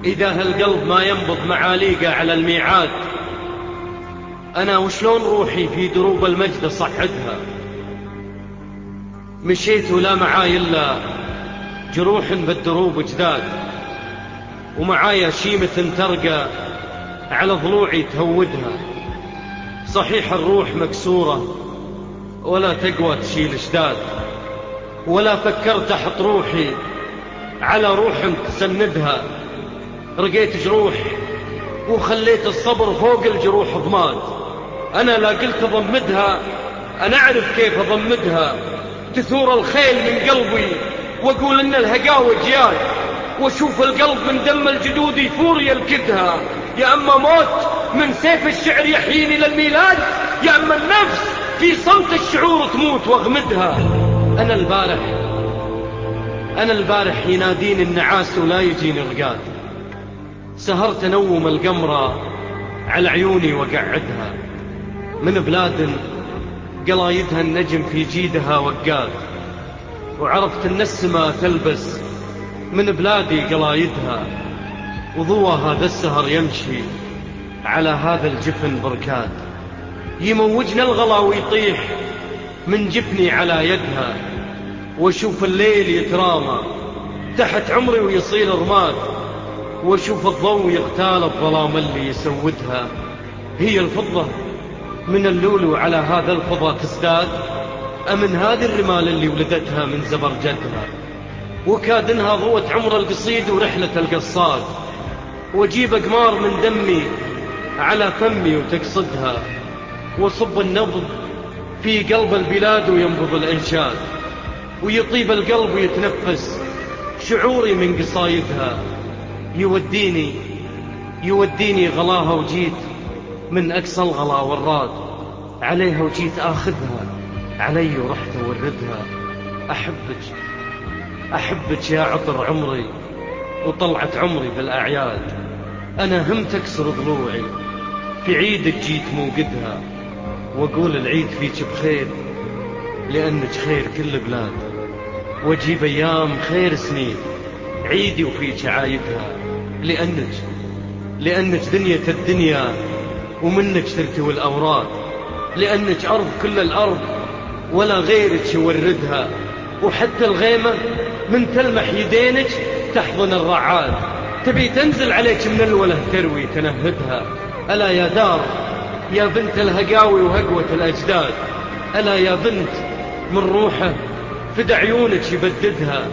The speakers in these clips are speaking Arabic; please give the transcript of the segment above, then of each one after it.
إذا هالقلب ما ينبض معاليقه على الميعاد، أنا وشلون روحي في دروب المجد صعدها؟ مشيت ولا معاي إلا جروح بالدروب جداد، ومعايا شيمة ترقى على ضلوعي تهودها. صحيح الروح مكسورة ولا تقوى تشيل شداد، ولا فكرت أحط روحي على روح تسندها. رقيت جروح وخليت الصبر فوق الجروح ضماد. أنا لا قلت أضمدها، أنا أعرف كيف أضمدها. تثور الخيل من قلبي وأقول إن الهقاوة جياد، وأشوف القلب من دم الجدود يثور يلكدها. يا أما موت من سيف الشعر يحييني للميلاد، يا أما النفس في صمت الشعور تموت واغمدها. أنا البارح يناديني النعاس ولا يجيني رقاد. سهرت نوم القمرة على عيوني وقعدها، من بلاد قلايدها النجم في جيدها وقاد. وعرفت ان السما تلبس من بلادي قلايدها، وضوى هذا السهر يمشي على هذا الجفن بركاد. يموجنا الغلا ويطيح من جفني على يدها، واشوف الليل يترامى تحت عمري ويصيل رماد، واشوف الضوء يغتال الظلام اللي يسودها. هي الفضة من اللولو على هذا الفضا تزداد، أمن هذه الرمال اللي ولدتها من زبرجدها. وكاد انها ضوت عمر القصيد ورحلة القصاد، واجيب أقمار من دمي على فمي وتقصدها، وصب النبض في قلب البلاد وينبض الإنشاد، ويطيب القلب ويتنفس شعوري من قصايدها. يوديني غلاها، وجيت من أقصى الغلا والراد عليها، وجيت آخذها علي ورحت أوردها. أحبك يا عطر عمري وطلعت عمري بالأعياد. أنا هم تكسر ضلوعي في عيدك جيت موقدها، وأقول العيد فيك بخير لأنك خير كل بلاد. وأجيب أيام خير سنين عيدي وفيك عايدها، لأنك دنيا الدنيا ومنك ترتوي الأوراد. لأنك أرض كل الأرض ولا غيرك يوردها، وحتى الغيمة من تلمح يدينك تحضن الرعاد. تبي تنزل عليك من الوله تروي تنهدها. ألا يا دار يا بنت الهقاوي وهقوة الأجداد، ألا يا بنت من روحه فد عيونك يبددها.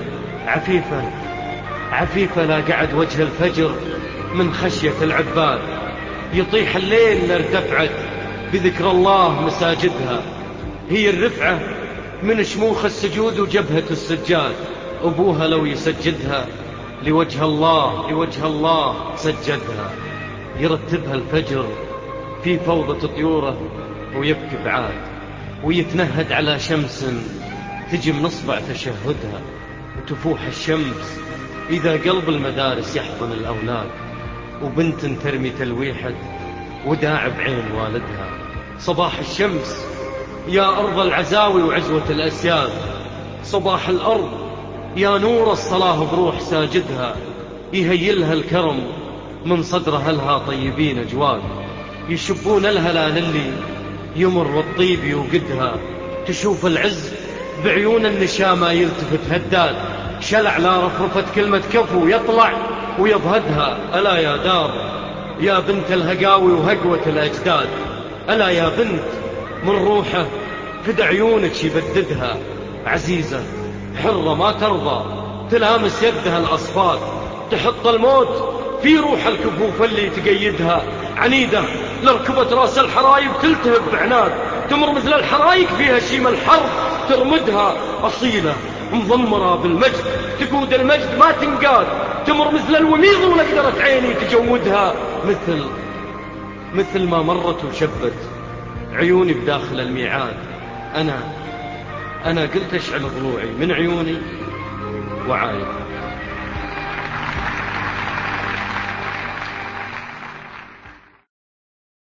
عفيفة لا قعد وجه الفجر من خشية العباد، يطيح الليل لارتفعت بذكر الله مساجدها. هي الرفعة من شموخ السجود وجبهة السجاد، أبوها لو يسجدها لوجه الله سجدها. يرتبها الفجر في فوضى طيوره ويبكي بعاد، ويتنهد على شمس تجي من اصبع تشهدها. وتفوح الشمس إذا قلب المدارس يحضن الأولاد، وبنت ترمي تلويحة وداع بعين والدها. صباح الشمس يا أرض العزاوي وعزوة الأسياد، صباح الأرض يا نور الصلاة بروح ساجدها. يهيلها الكرم من صدرها لها طيبين جواد، يشبون الهلال اللي يمر والطيب يوقدها. تشوف العز بعيون النشامة يلتفت هداد، شلع لا رفرفت كلمة كفو يطلع ويضهدها. ألا يا دار يا بنت الهقاوي وهقوة الأجداد، ألا يا بنت من روحه فد عيونك يبددها. عزيزة حرة ما ترضى تلامس يدها الأصفاد، تحط الموت في روح الكفوف اللي تقيدها. عنيدة لركبة راس الحرايب تلتهب بعناد، تمر مثل الحرايق فيها شيم الحرب ترمدها. أصيلة مضمرة بالمجد تقود المجد ما تنقاد، تمر مثل الوميض ولقدرت عيني تجودها. مثل ما مرت وشبت عيوني بداخل الميعاد. أنا قلت أشعل ضلوعي من عيوني وعايد.